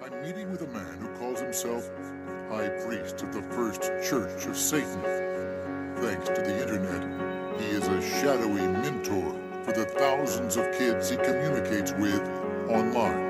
I'm meeting with a man who calls himself High Priest of the First Church of Satan. Thanks to the internet, he is a shadowy mentor for the thousands of kids he communicates with online.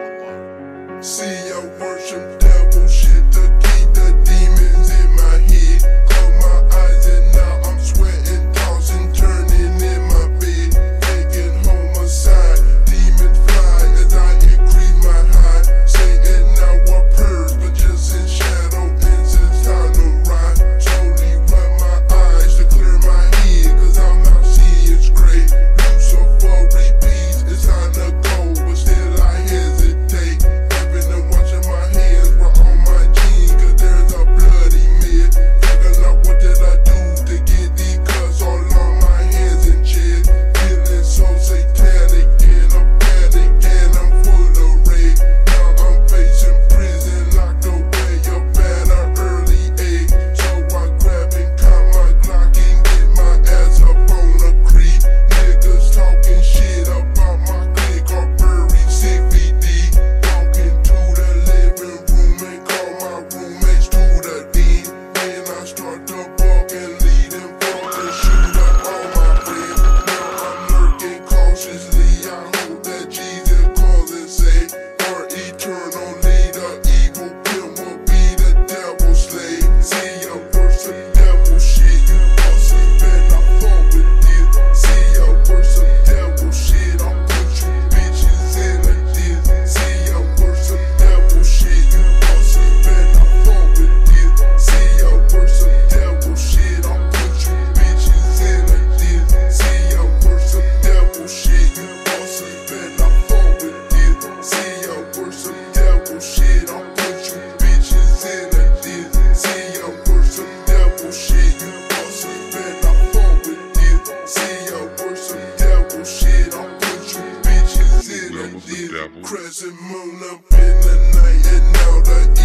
See, I worship devil shit to keep the demons in my head. Close my eyes and now I'm sweating, tossing, turning in my bed. Taking homicide, demons fly as I increase my high. Satan now what purrs, but just in shadow, incense time to ride. Slowly run my eyes to clear my head, cause I'm not seeing straight. Lucifer repeats, it's time to go, but still I hesitate. Washing my hands were on my jeans, cause there's a bloody mess. Figuring out what did I do to get these cuts all on my hands and chest. Feeling so satanic in a panic, and I'm full of rage. Now I'm facing prison, locked away up at an early age. So I grab and count my Glock and get my ass up on a creek. Niggas talking shit about my clique or buried 6 feet deep. Walking to the living room and call my roommates to the den. Then I start to walk and lead them forth and shoot up on my friends. Now I'm lurking cautiously. I hope that Jesus calls and say, our eternal leader, evil pimp will be the devil's slave. See, I worship devil shit. You must have been I fall with this. See, I worship devil shit. I'll put you bitches in a diss. See, I worship devil shit. You must have been I fall with this. See, I worship devil shit. I'll put you bitches in a diss. See, I worship devil shit. You must have been I fall with this. See, I worship devil shit. I'll put you bitches in a diss. See, I worship devil shit. You must have been I fall with this. See, I worship devil shit. I'll put you bitches in a diss. Crescent moon up in the night, and now the